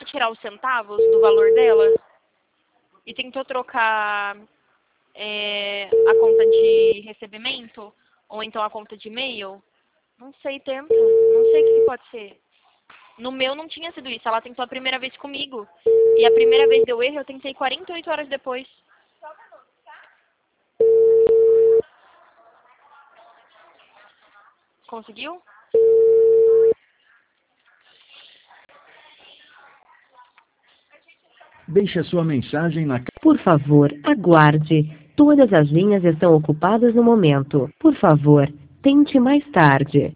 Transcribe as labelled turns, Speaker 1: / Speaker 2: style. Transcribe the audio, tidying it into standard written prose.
Speaker 1: tirar os centavos do valor dela? E tentou trocar a conta de recebimento? Ou então a conta de e-mail? Não sei, tenta. Não sei o que pode ser. No meu não tinha sido isso. Ela tentou a primeira vez comigo. E a primeira vez deu erro, eu tentei 48 horas depois. Conseguiu?
Speaker 2: Deixe a sua mensagem na
Speaker 3: Por favor, aguarde. Todas as linhas estão ocupadas no momento. Por favor, tente mais tarde.